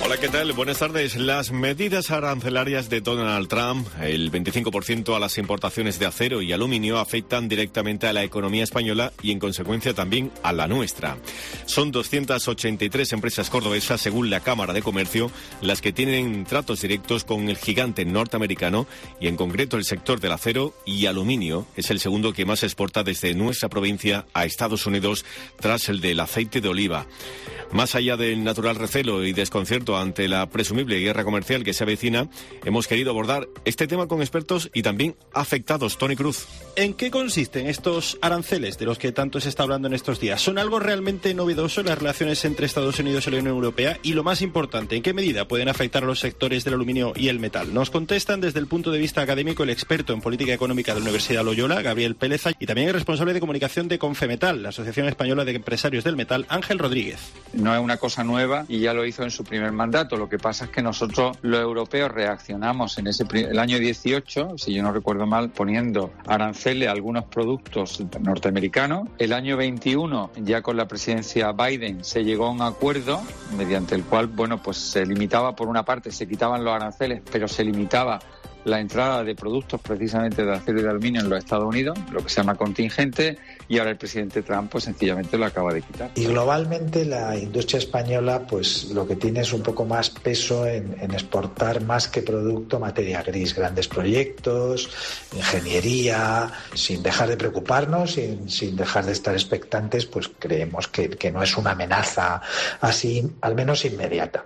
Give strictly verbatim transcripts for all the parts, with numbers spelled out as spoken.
Hola, ¿qué tal? Buenas tardes. Las medidas arancelarias de Donald Trump, el veinticinco por ciento a las importaciones de acero y aluminio, afectan directamente a la economía española y, en consecuencia, también a la nuestra. Son doscientas ochenta y tres empresas cordobesas, según la Cámara de Comercio, las que tienen tratos directos con el gigante norteamericano y, en concreto, el sector del acero y aluminio es el segundo que más exporta desde nuestra provincia a Estados Unidos, tras el del aceite de oliva. Más allá del natural recelo y desconcierto ante la presumible guerra comercial que se avecina, hemos querido abordar este tema con expertos y también afectados. Tony Cruz. ¿En qué consisten estos aranceles de los que tanto se está hablando en estos días? ¿Son algo realmente novedoso en las relaciones entre Estados Unidos y la Unión Europea? Y lo más importante, ¿en qué medida pueden afectar a los sectores del aluminio y el metal? Nos contestan desde el punto de vista académico el experto en política económica de la Universidad Loyola, Gabriel Pélez, y también el responsable de comunicación de Confemetal, la Asociación Española de Empresarios del Metal, Ángel Rodríguez. No es una cosa nueva y ya lo hizo en su primer mandato. Lo que pasa es que nosotros, los europeos, reaccionamos en ese el año dieciocho, si yo no recuerdo mal, poniendo aranceles a algunos productos norteamericanos. El año veintiuno, ya con la presidencia Biden, se llegó a un acuerdo mediante el cual, bueno, pues se limitaba, por una parte, se quitaban los aranceles, pero se limitaba la entrada de productos precisamente de acero y de aluminio en los Estados Unidos, lo que se llama contingente, y ahora el presidente Trump pues sencillamente lo acaba de quitar. Y globalmente la industria española pues lo que tiene es un poco más peso en, en exportar más que producto materia gris, grandes proyectos, ingeniería, sin dejar de preocuparnos, sin, sin dejar de estar expectantes, pues creemos que, que no es una amenaza así, al menos inmediata.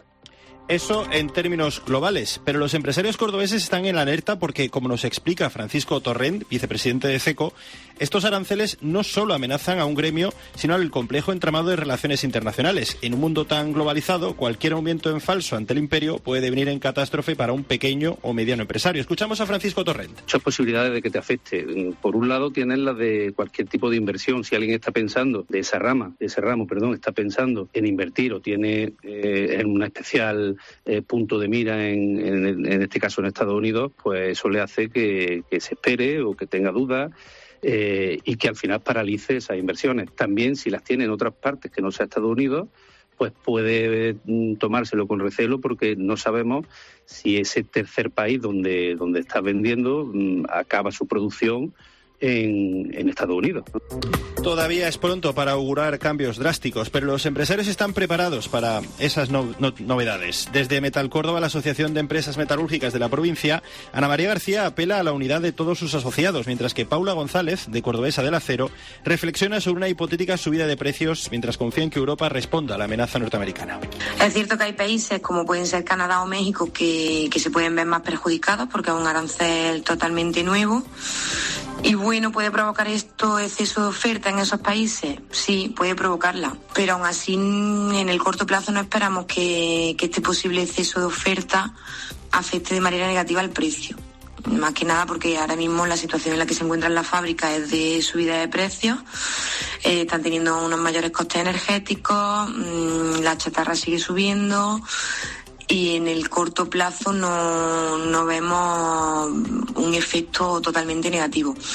Eso en términos globales, pero los empresarios cordobeses están en alerta porque, como nos explica Francisco Torrent, vicepresidente de CECO, estos aranceles no solo amenazan a un gremio, sino al complejo entramado de relaciones internacionales. En un mundo tan globalizado, cualquier aumento en falso ante el imperio puede venir en catástrofe para un pequeño o mediano empresario. Escuchamos a Francisco Torrent. Muchas posibilidades de que te afecte. Por un lado tienes la de cualquier tipo de inversión. Si alguien está pensando de esa rama, de ese ramo, perdón, está pensando en invertir o tiene eh, en una especial Eh, punto de mira en, en, en este caso en Estados Unidos, pues eso le hace que, que se espere o que tenga dudas eh, y que al final paralice esas inversiones. También, si las tiene en otras partes que no sea Estados Unidos, pues puede mm, tomárselo con recelo, porque no sabemos si ese tercer país donde, donde está vendiendo mm, acaba su producción En, en Estados Unidos. Todavía es pronto para augurar cambios drásticos, pero los empresarios están preparados para esas no, no, novedades. Desde Metal Córdoba, la Asociación de Empresas Metalúrgicas de la provincia, Ana María García apela a la unidad de todos sus asociados, mientras que Paula González, de Cordobesa del Acero, reflexiona sobre una hipotética subida de precios mientras confía en que Europa responda a la amenaza norteamericana. Es cierto que hay países como pueden ser Canadá o México que, que se pueden ver más perjudicados porque es un arancel totalmente nuevo. Y bueno, ¿puede provocar esto exceso de oferta en esos países? Sí, puede provocarla, pero aún así en el corto plazo no esperamos que, que este posible exceso de oferta afecte de manera negativa al precio. Más que nada porque ahora mismo la situación en la que se encuentran las fábricas es de subida de precios, eh, están teniendo unos mayores costes energéticos, mmm, la chatarra sigue subiendo. Y en el corto plazo no, no vemos un efecto totalmente negativo.